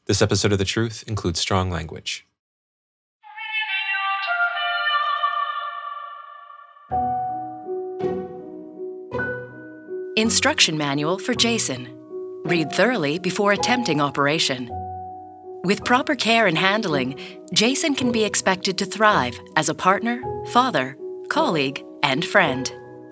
This episode of The Truth includes strong language. Instruction manual for Jason. Read thoroughly before attempting operation. With proper care and handling, Jason can be expected to thrive as a partner, father, colleague, and friend.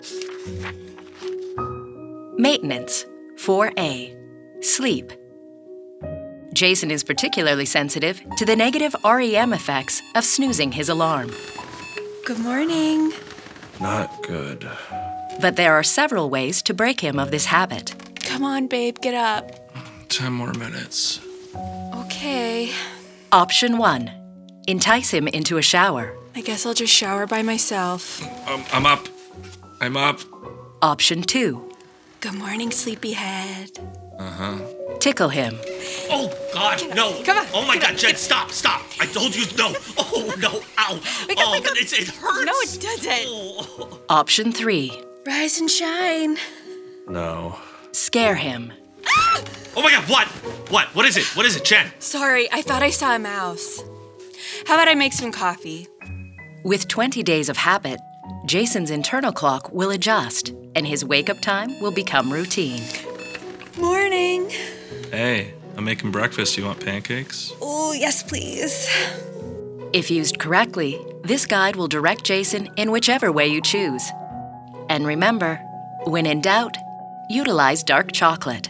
Maintenance. 4A. Sleep. Jason is particularly sensitive to the negative REM effects of snoozing his alarm. Good morning. Not good. But there are several ways to break him of this habit. Come on, babe, get up. 10 more minutes. Okay. Option 1. Entice him into a shower. I guess I'll just shower by myself. I'm up. I'm up. Option 2. Good morning, sleepyhead. Tickle him. Oh, God, no. Come on. Oh, my God, Jen, stop. I told you no. Oh, no. Ow. Wake up, wake up. It hurts. No, it doesn't. Oh. Option 3. Rise and shine. No. Scare him. Oh, my God, what? What is it? What is it, Jen? Sorry, I thought I saw a mouse. How about I make some coffee? With 20 days of habit, Jason's internal clock will adjust, and his wake-up time will become routine. Morning. Hey, I'm making breakfast. You want pancakes? Oh, yes, please. If used correctly, this guide will direct Jason in whichever way you choose. And remember, when in doubt, utilize dark chocolate.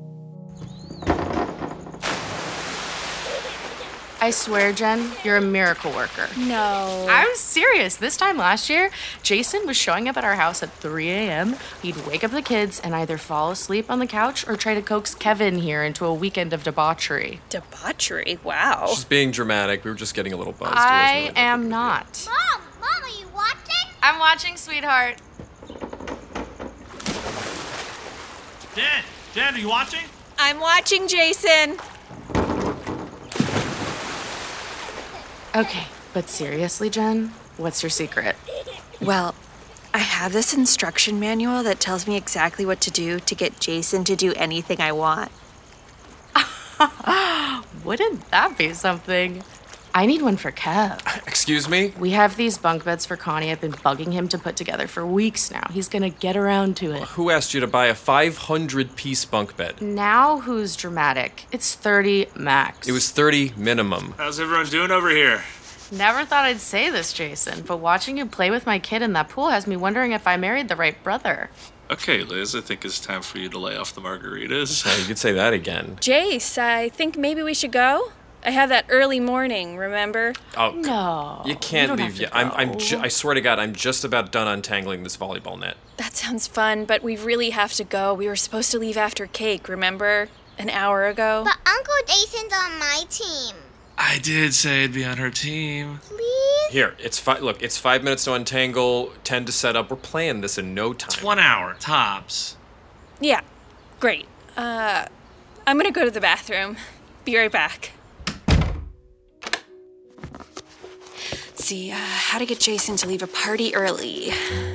I swear, Jen, you're a miracle worker. No. I'm serious. This time last year, Jason was showing up at our house at 3 a.m. He'd wake up the kids and either fall asleep on the couch or try to coax Kevin here into a weekend of debauchery. Debauchery? Wow. She's being dramatic. We were just getting a little buzzed. I am not. Mom, are you watching? I'm watching, sweetheart. Jen, are you watching? I'm watching, Jason. Okay, but seriously, Jen, what's your secret? Well, I have this instruction manual that tells me exactly what to do to get Jason to do anything I want. Wouldn't that be something? I need one for Kev. Excuse me? We have these bunk beds for Connie. I've been bugging him to put together for weeks now. He's gonna get around to it. Who asked you to buy a 500-piece bunk bed? Now who's dramatic? It's 30 max. It was 30 minimum. How's everyone doing over here? Never thought I'd say this, Jason, but watching you play with my kid in that pool has me wondering if I married the right brother. Okay, Liz, I think it's time for you to lay off the margaritas. Oh, you could say that again. Jace, I think maybe we should go. I have that early morning, remember? Oh, No. you can't don't leave have yet. to go. I swear to God, I'm just about done untangling this volleyball net. That sounds fun, but we really have to go. We were supposed to leave after cake, remember? An hour ago. But Uncle Jason's on my team. I did say I'd be on her team. Please? Here, it's 5 minutes to untangle, 10 to set up. We're playing this in no time. It's 1 hour, tops. Yeah, great. I'm gonna go to the bathroom. Be right back. See, how to get Jason to leave a party early.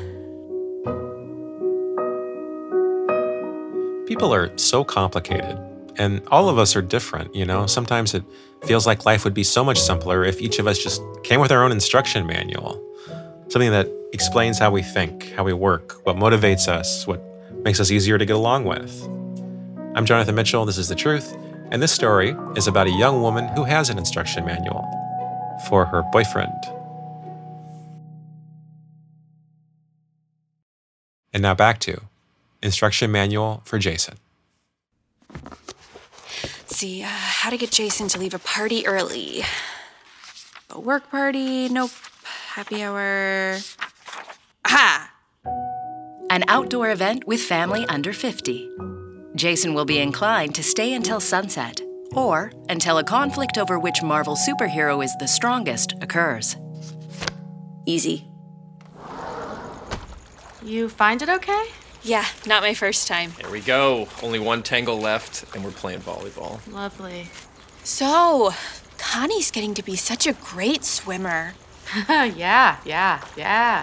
People are so complicated, and all of us are different, you know? Sometimes it feels like life would be so much simpler if each of us just came with our own instruction manual. Something that explains how we think, how we work, what motivates us, what makes us easier to get along with. I'm Jonathan Mitchell, this is The Truth, and this story is about a young woman who has an instruction manual for her boyfriend. And now back to Instruction Manual for Jason. See, how to get Jason to leave a party early. A work party, nope. Happy hour. Aha! An outdoor event with family under 50. Jason will be inclined to stay until sunset, or until a conflict over which Marvel superhero is the strongest occurs. Easy. You find it okay? Yeah, not my first time. Here we go. Only one tangle left, and we're playing volleyball. Lovely. So, Connie's getting to be such a great swimmer. Yeah.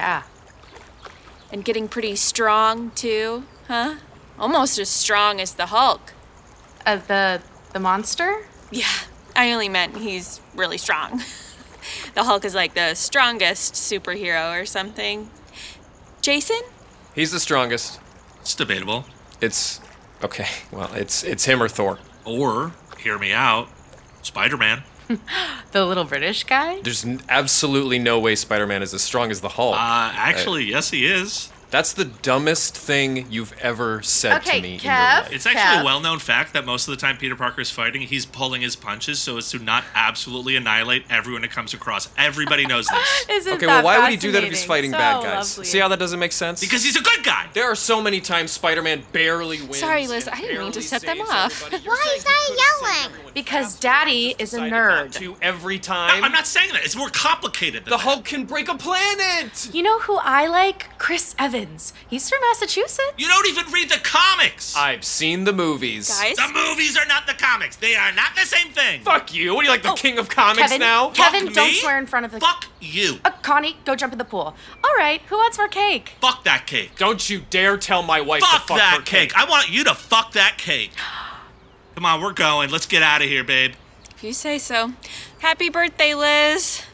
And getting pretty strong, too, huh? Almost as strong as the Hulk. The monster? Yeah, I only meant he's really strong. The Hulk is like the strongest superhero or something. Jason? He's the strongest. It's debatable. It's him or Thor. Or, hear me out, Spider-Man. The little British guy? There's absolutely no way Spider-Man is as strong as the Hulk. Actually, yes, he is. That's the dumbest thing you've ever said to me in your Kev. life. It's actually a well-known fact that most of the time Peter Parker is fighting, he's pulling his punches so as to not absolutely annihilate everyone that comes across. Everybody knows this. Isn't Okay, that well, why would he do that if he's fascinating? fighting So bad guys? lovely. See how that doesn't make sense? Because he's a good guy. there are so many times Spider-Man barely wins. Sorry, Liz, and I didn't mean to barely set them saves off. everybody. You're Why saying is he that could've saved yelling? everyone Because faster, Daddy but is a decided nerd. not to every No, time. I'm not saying that. It's more complicated than The that. Hulk can break a planet! You know who I like? Chris Evans. He's from Massachusetts. You don't even read the comics. I've seen the movies. Guys? The movies are not the comics. They are not the same thing. Fuck you. What are you, like the king of comics Kevin, now? Kevin, Fuck don't me? swear in front of the... Fuck you. Connie, go jump in the pool. All right, who wants more cake? Fuck that cake. Don't you dare tell my wife Fuck to fuck that her cake. I want you to fuck that cake. Come on, we're going. Let's get out of here, babe. If you say so. Happy birthday, Liz.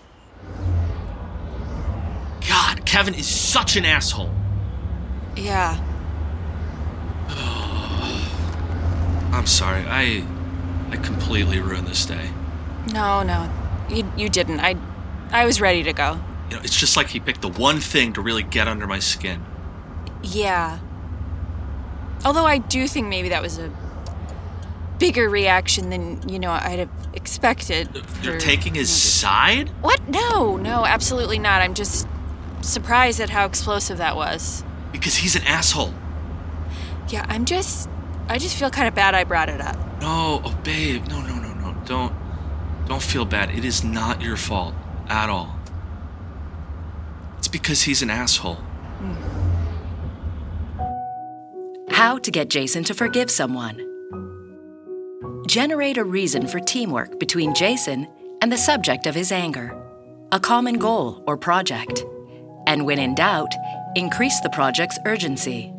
God, Kevin is such an asshole. Yeah. I'm sorry. I completely ruined this day. No. You didn't. I was ready to go. You know, it's just like he picked the one thing to really get under my skin. Yeah. Although I do think maybe that was a bigger reaction than, I'd have expected. You're taking his side? What? No, absolutely not. I'm just surprised at how explosive that was. Because he's an asshole. Yeah, I just feel kind of bad I brought it up. No, oh babe, no. Don't feel bad. It is not your fault at all. It's because he's an asshole. How to get Jason to forgive someone. Generate a reason for teamwork between Jason and the subject of his anger, a common goal or project. And when in doubt, increase the project's urgency.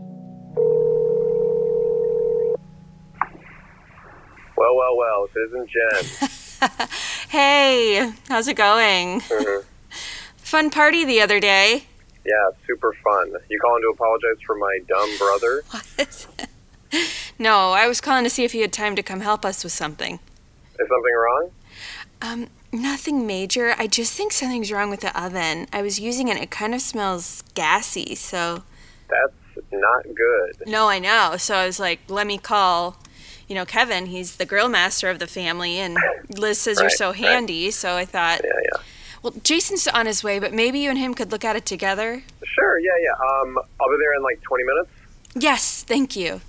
Well, Citizen Jen. Hey, how's it going? Fun party the other day. Yeah, super fun. You calling to apologize for my dumb brother? What? No, I was calling to see if you had time to come help us with something. Is something wrong? Nothing major. I just think something's wrong with the oven. I was using it. It kind of smells gassy, so... That's not good. No, I know. So I was like, let me call, Kevin. He's the grill master of the family, and Liz says you're so handy, so I thought... Yeah. Well, Jason's on his way, but maybe you and him could look at it together? Sure, yeah. I'll be there in like 20 minutes. Yes, thank you.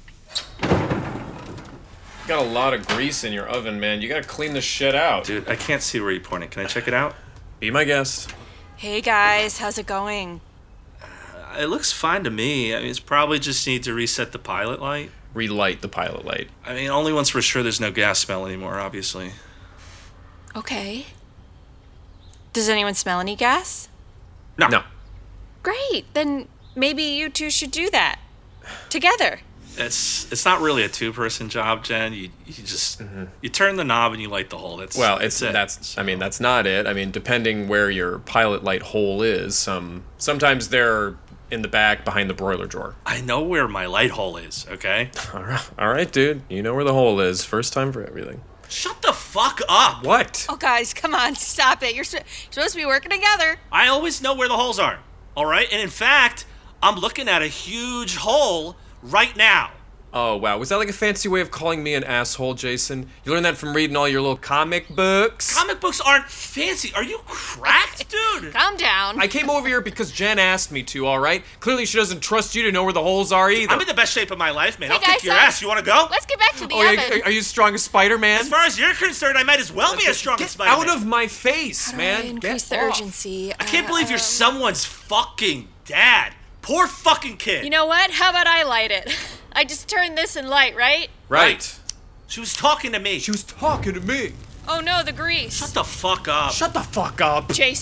Got a lot of grease in your oven, man. You gotta clean this shit out. Dude, I can't see where you're pointing. Can I check it out? Be my guest. Hey, guys. How's it going? It looks fine to me. I mean, it's probably just need to reset the pilot light. Relight the pilot light. I mean, only once we're sure there's no gas smell anymore, obviously. Okay. Does anyone smell any gas? No. Great. Then maybe you two should do that. Together. It's not really a two-person job, Jen. You just you turn the knob and you light the hole. That's it. That's not it. I mean, depending where your pilot light hole is, sometimes they're in the back behind the broiler drawer. I know where my light hole is, okay? All right, dude. You know where the hole is. First time for everything. Shut the fuck up. What? Oh, guys, come on. Stop it. You're supposed to be working together. I always know where the holes are, all right? And in fact, I'm looking at a huge hole right now. Oh, wow. Was that like a fancy way of calling me an asshole, Jason? You learned that from reading all your little comic books? Comic books aren't fancy. Are you cracked, dude? Calm down. I came over here because Jen asked me to, all right? Clearly she doesn't trust you to know where the holes are either. I'm in the best shape of my life, man. Hey, I'll guys, kick your stop. ass. You want to go? Let's get back to the yeah, oven. are you as strong as Spider-Man? As far as you're concerned, I might as well be as strong as Get Spider-Man. out of my face, How do man. I increase Get the off. urgency? I can't believe you're someone's fucking dad. Poor fucking kid. You know what? How about I light it? I just turned this in light, right? Right. She was talking to me. She was talking to me. Oh no, the grease. Shut the fuck up. Shut the fuck up. Jason,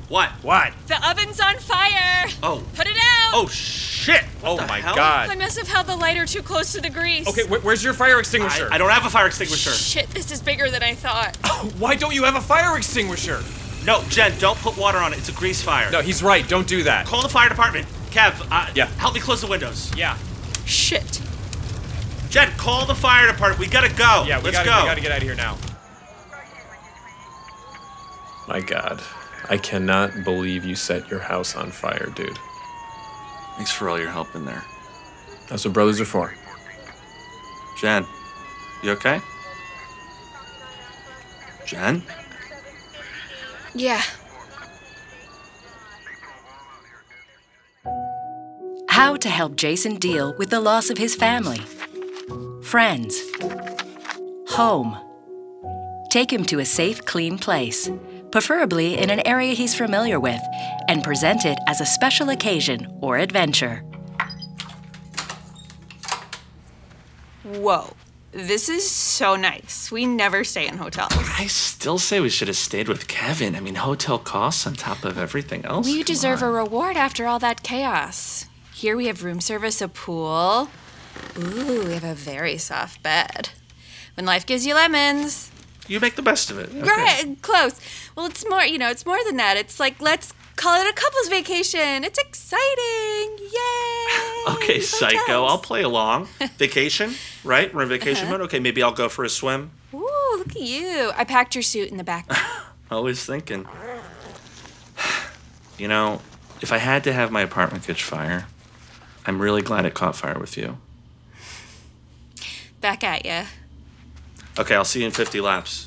What? What? The oven's on fire. Oh. Put it out. Oh, shit! Oh What the my hell? God. I must have held the lighter too close to the grease. Okay, where's your fire extinguisher? I don't have a fire extinguisher. Shit, this is bigger than I thought. Why don't you have a fire extinguisher? No, Jen, don't put water on it. It's a grease fire. No, he's right. Don't do that. Call the fire department. Kev, Yeah. help me close the windows. Yeah. Shit. Jen, call the fire department. We gotta go. Yeah, Let's we go. gotta get out of here now. My God. I cannot believe you set your house on fire, dude. Thanks for all your help in there. That's what brothers are for. Jen, you okay? Jen? Yeah. How to help Jason deal with the loss of his family, friends, home. Take him to a safe, clean place, preferably in an area he's familiar with, and present it as a special occasion or adventure. Whoa. This is so nice. We never stay in hotels. I still say we should have stayed with Kevin. I mean, hotel costs on top of everything else. You Come deserve on. a reward after all that chaos. Here we have room service, a pool. Ooh, we have a very soft bed. When life gives you lemons. You make the best of it. Okay. Right, close. Well, it's more, it's more than that. It's like, let's call it a couple's vacation. It's exciting. Yay. Okay, psycho. Hotels. I'll play along. Vacation, right? We're in vacation mode. Okay, maybe I'll go for a swim. Ooh, look at you. I packed your suit in the back. Always thinking. You know, if I had to have my apartment catch fire, I'm really glad it caught fire with you. Back at ya. Okay, I'll see you in 50 laps.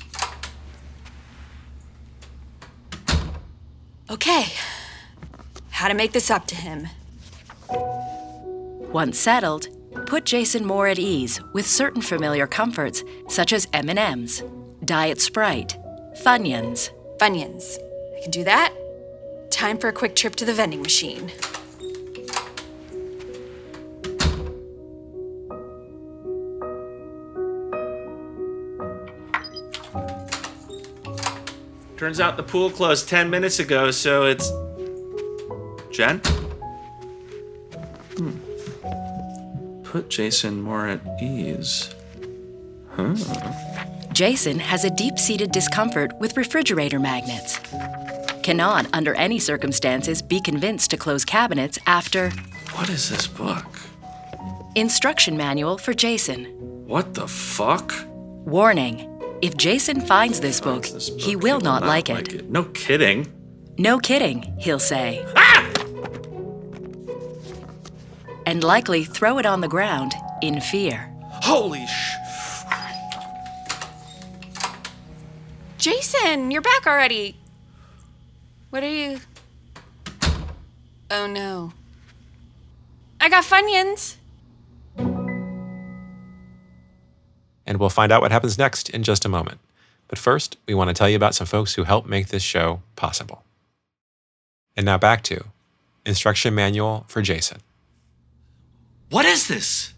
Okay. How to make this up to him. Once settled, put Jason more at ease with certain familiar comforts such as M&Ms, Diet Sprite, Funyuns. Funyuns. I can do that. Time for a quick trip to the vending machine. Turns out the pool closed 10 minutes ago, so it's... Jen? Put Jason more at ease. Huh. Jason has a deep-seated discomfort with refrigerator magnets. Cannot, under any circumstances, be convinced to close cabinets after What is this book? Instruction Manual for Jason. What the fuck? Warning. If Jason finds this book, he will not like it. No kidding. No kidding, he'll say. And likely throw it on the ground in fear. Holy Jason, you're back already. What are you... Oh no. I got Funyuns. And we'll find out what happens next in just a moment. But first, we want to tell you about some folks who help make this show possible. And now back to Instruction Manual for Jason. What is this?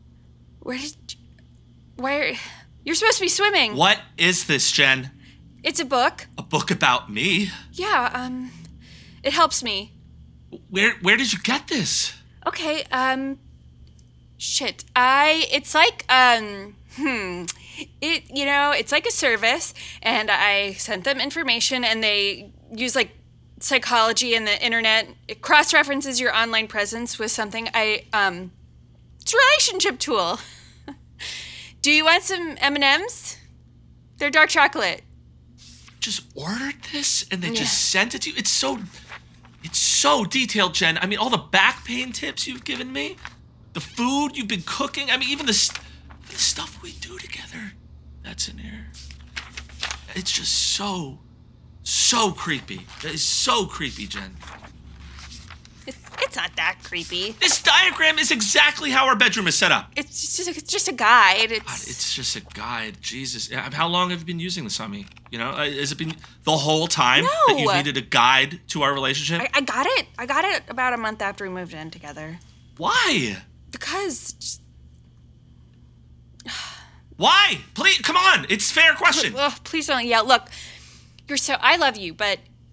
You're supposed to be swimming. What is this, Jen? It's a book. A book about me? Yeah, it helps me. Where did you get this? Okay, it's like, it's like a service, and I sent them information, and they use, like, psychology and the internet. It cross-references your online presence with something it's a relationship tool. Do you want some M&Ms? They're dark chocolate. Just ordered this and they just sent it to you? It's so detailed, Jen. I mean, all the back pain tips you've given me, the food you've been cooking, I mean, even the stuff we do together, that's in here. It's just so creepy. It is so creepy, Jen. It's not that creepy. This diagram is exactly how our bedroom is set up. It's just a guide. God, it's just a guide. Jesus. How long have you been using this on me? You know, has it been the whole time that you needed a guide to our relationship? I got it. I got it about a month after we moved in together. Why? Because... Why? Please, come on. It's a fair question. Please don't yell. Look, I love you, but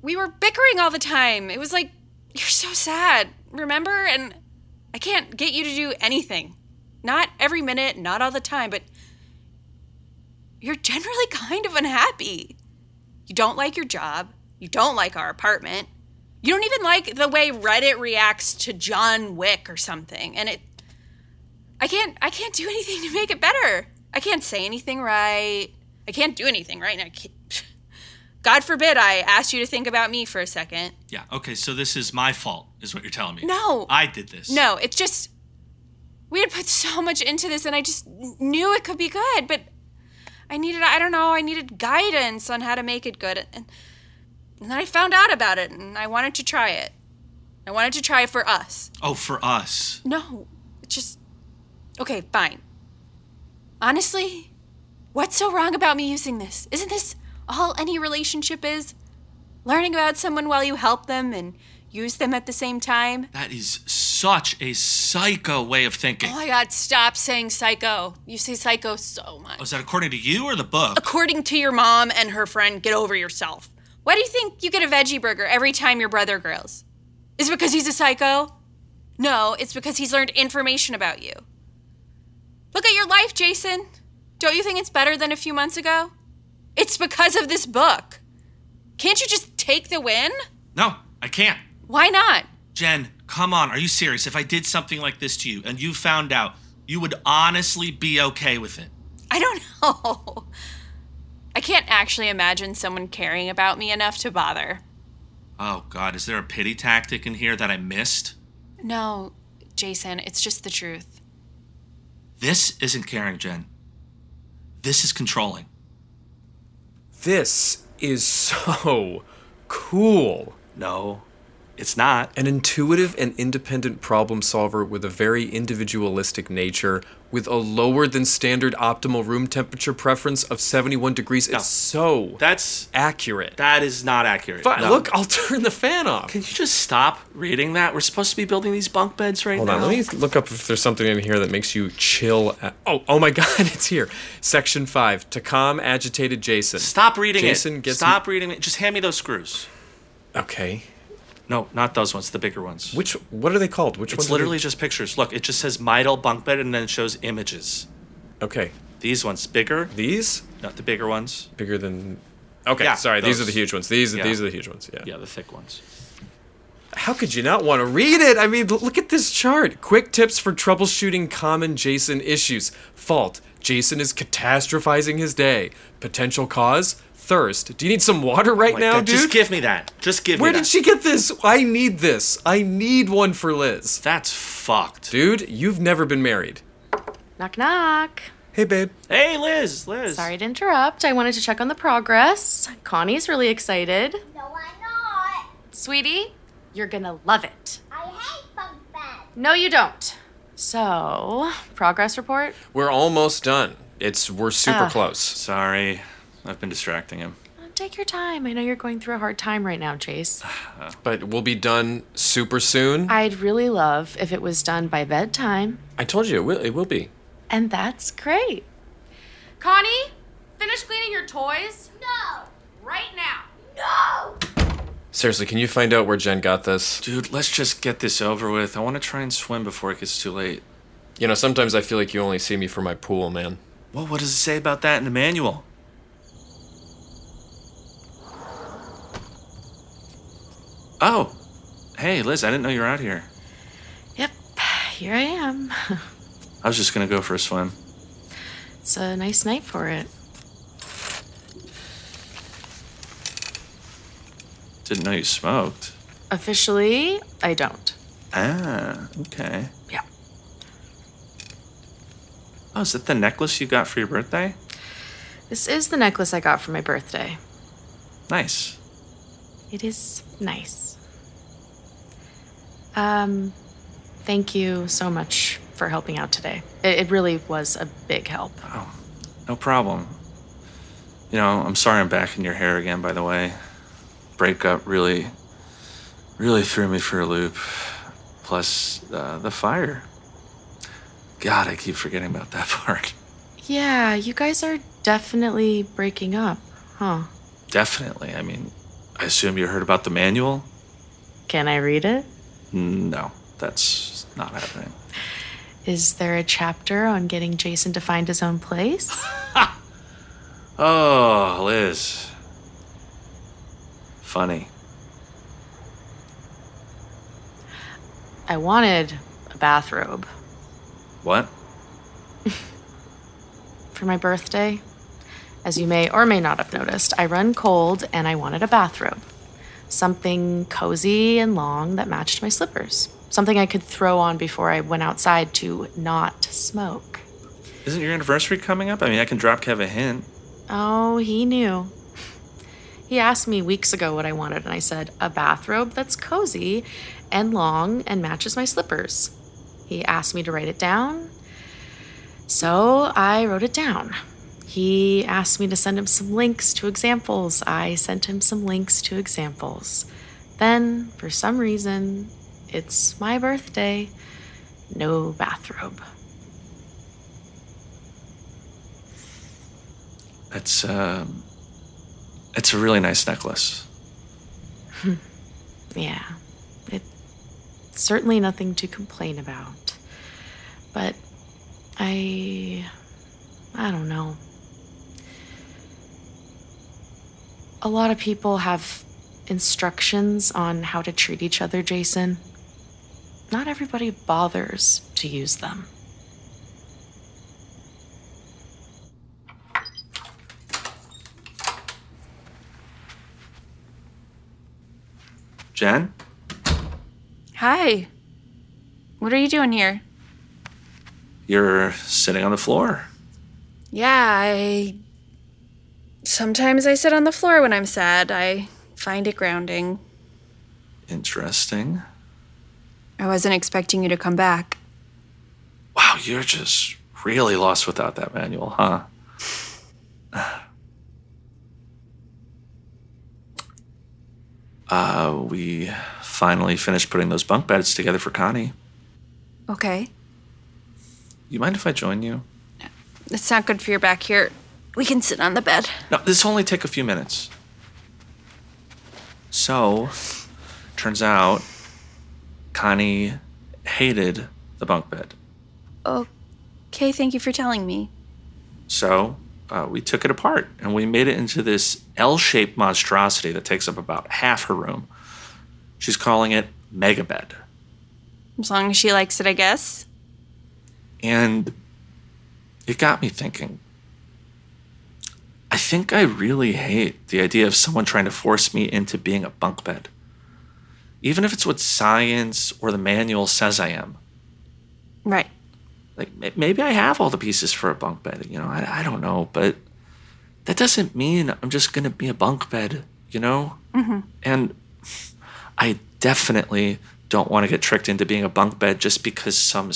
we were bickering all the time. It was like, you're so sad, remember? And I can't get you to do anything. Not every minute, not all the time, but you're generally kind of unhappy. You don't like your job. You don't like our apartment. You don't even like the way Reddit reacts to John Wick or something. And I can't do anything to make it better. I can't say anything right. I can't do anything right now. God forbid I asked you to think about me for a second. Yeah, okay, so this is my fault, is what you're telling me. No. I did this. No, it's just, we had put so much into this and I just knew it could be good, but I needed guidance on how to make it good. And then I found out about it and I wanted to try it. I wanted to try it for us. Oh, for us. No, it's just, okay, fine. Honestly, what's so wrong about me using this? Isn't this all any relationship is? Learning about someone while you help them and use them at the same time? That is such a psycho way of thinking. Oh my God, stop saying psycho. You say psycho so much. Oh, is that according to you or the book? According to your mom and her friend, get over yourself. Why do you think you get a veggie burger every time your brother grills? Is it because he's a psycho? No, it's because he's learned information about you. Look at your life, Jason. Don't you think it's better than a few months ago? It's because of this book. Can't you just take the win? No, I can't. Why not? Jen, come on. Are you serious? If I did something like this to you and you found out, you would honestly be okay with it? I don't know. I can't actually imagine someone caring about me enough to bother. Oh, God, is there a pity tactic in here that I missed? No, Jason, it's just the truth. This isn't caring, Jen. This is controlling. This is so cool. No, it's not. An intuitive and independent problem solver with a very individualistic nature, with a lower than standard optimal room temperature preference of 71 degrees. No. It's so That's accurate. That is not accurate. Fine, No. look, I'll turn the fan off. Can you just stop reading that? We're supposed to be building these bunk beds right Hold now. on, let me look up if there's something in here that makes you chill. Oh my God, it's here. Section 5, to calm agitated Jason. Stop reading Jason it. gets Stop reading it. Just hand me those screws. Okay. No, not those ones. The bigger ones. What are they called? Which ones? It's literally just pictures. Look, it just says Midal bunk bed and then it shows images. Okay. These ones bigger. These? Not the bigger ones. Bigger than... Okay, Yeah, sorry, these those. are the huge ones. These Yeah. are the huge ones, yeah. Yeah, the thick ones. How could you not want to read it? I mean, look at this chart. Quick tips for troubleshooting common Jason issues. Fault. Jason is catastrophizing his day. Potential cause? Thirst. Do you need some water right Oh my now, God, dude? Just give me that. Just give Where me that. did she get this? I need this. I need one for Liz. That's fucked. Dude, you've never been married. Knock, knock. Hey, babe. Hey, Liz. Sorry to interrupt. I wanted to check on the progress. Connie's really excited. No, I'm not. Sweetie, you're gonna love it. I hate bunk beds. No, you don't. So, progress report? We're almost done. We're super close. Sorry. I've been distracting him. Take your time. I know you're going through a hard time right now, Jace. But we'll be done super soon. I'd really love if it was done by bedtime. I told you, it will be. And that's great. Connie, finish cleaning your toys? No. Right now. No. Seriously, can you find out where Jen got this? Dude, let's just get this over with. I want to try and swim before it gets too late. You know, sometimes I feel like you only see me for my pool, man. Well, what does it say about that in the manual? Oh. Hey, Liz, I didn't know you were out here. Yep, here I am. I was just going to go for a swim. It's a nice night for it. Didn't know you smoked. Officially, I don't. Ah, okay. Yeah. Oh, is that the necklace you got for your birthday? This is the necklace I got for my birthday. Nice. It is nice. Thank you so much for helping out today. It really was a big help. Oh, no problem. You know, I'm sorry I'm back in your hair again, by the way. Breakup really threw me for a loop. Plus, the fire. God, I keep forgetting about that part. Yeah, you guys are definitely breaking up, huh? Definitely. I mean, I assume you heard about the manual? Can I read it? No, that's not happening. Is there a chapter on getting Jason to find his own place? Oh, Liz. Funny. I wanted a bathrobe What? for my birthday. As you may or may not have noticed, I run cold and I wanted a bathrobe. Something cozy and long that matched my slippers. Something I could throw on before I went outside to not smoke. Isn't your anniversary coming up? I mean, I can drop Kev a hint. Oh, he knew. He asked me weeks ago what I wanted, and I said, a bathrobe that's cozy and long and matches my slippers. He asked me to write it down, so I wrote it down. He asked me to send him some links to examples. I sent him some links to examples. Then, for some reason, it's my birthday. No bathrobe. It's a really nice necklace. Yeah, it's certainly nothing to complain about. But I don't know. A lot of people have instructions on how to treat each other, Jason. Not everybody bothers to use them. Jen? Hi. What are you doing here? You're sitting on the floor. Yeah, sometimes I sit on the floor when I'm sad. I find it grounding. Interesting. I wasn't expecting you to come back. Wow, you're just really lost without that manual, huh? We finally finished putting those bunk beds together for Connie. Okay. You mind if I join you? It's not good for your back here. We can sit on the bed. No, this will only take a few minutes. So, turns out, Connie hated the bunk bed. Okay, thank you for telling me. So, we took it apart and we made it into this L-shaped monstrosity that takes up about half her room. She's calling it Mega Bed. As long as she likes it, I guess. And it got me thinking. I think I really hate the idea of someone trying to force me into being a bunk bed. Even if it's what science or the manual says I am. Right. Like, maybe I have all the pieces for a bunk bed, I don't know, but that doesn't mean I'm just going to be a bunk bed, Mm-hmm. And I definitely don't want to get tricked into being a bunk bed just because some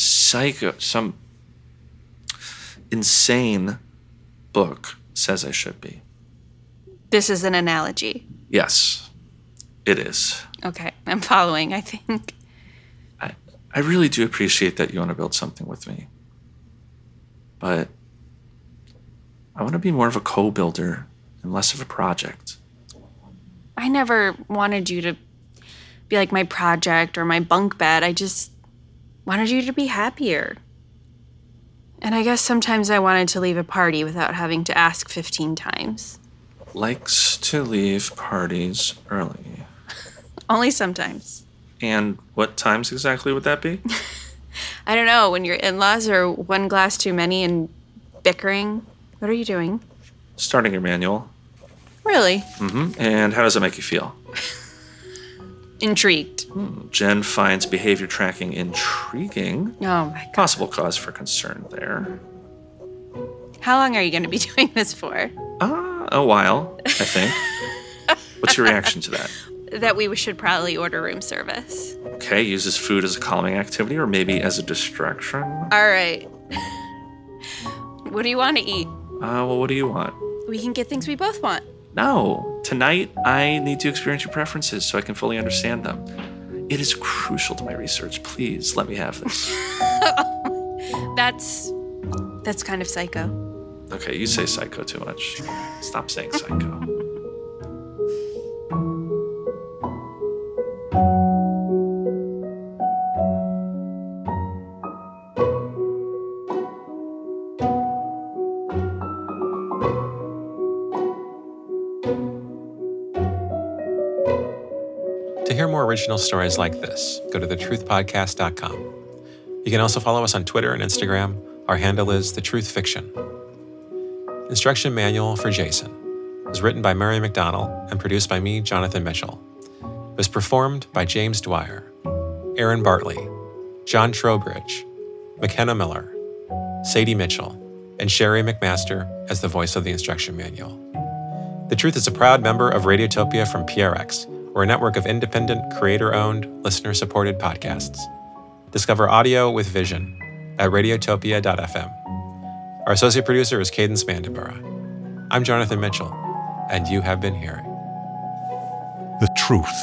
insane book says I should be. This is an analogy. Yes, it is. Okay, I'm following, I think. I really do appreciate that you want to build something with me. But I want to be more of a co-builder and less of a project. I never wanted you to be like my project or my bunk bed. I just wanted you to be happier. And I guess sometimes I wanted to leave a party without having to ask 15 times. Likes to leave parties early. Only sometimes. And what times exactly would that be? I don't know, when your in-laws are one glass too many and bickering. What are you doing? Starting your manual. Really? Mm-hmm. And how does it make you feel? Intrigued. Jen finds behavior tracking intriguing. Oh my God. Possible cause for concern there. How long are you going to be doing this for? A while, I think. What's your reaction to that? That we should probably order room service. Okay, uses food as a calming activity or maybe as a distraction. All right. What do you want to eat? Well, what do you want? We can get things we both want. No. Tonight, I need to experience your preferences so I can fully understand them. It is crucial to my research. Please, let me have this. That's kind of psycho. Okay, you say psycho too much. Stop saying psycho. To hear more original stories like this, go to thetruthpodcast.com. You can also follow us on Twitter and Instagram. Our handle is thetruthfiction. Instruction Manual for Jason was written by Murray McDonnell and produced by me, Jonathan Mitchell. It was performed by James Dwyer, Aaron Bartley, John Trowbridge, McKenna Miller, Sadie Mitchell, and Sherry McMaster as the voice of the instruction manual. The Truth is a proud member of Radiotopia from PRX. We're a network of independent, creator-owned, listener-supported podcasts. Discover audio with vision at radiotopia.fm. Our associate producer is Cadence Mandibura. I'm Jonathan Mitchell, and you have been hearing The Truth.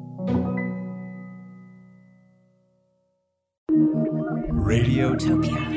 Radiotopia.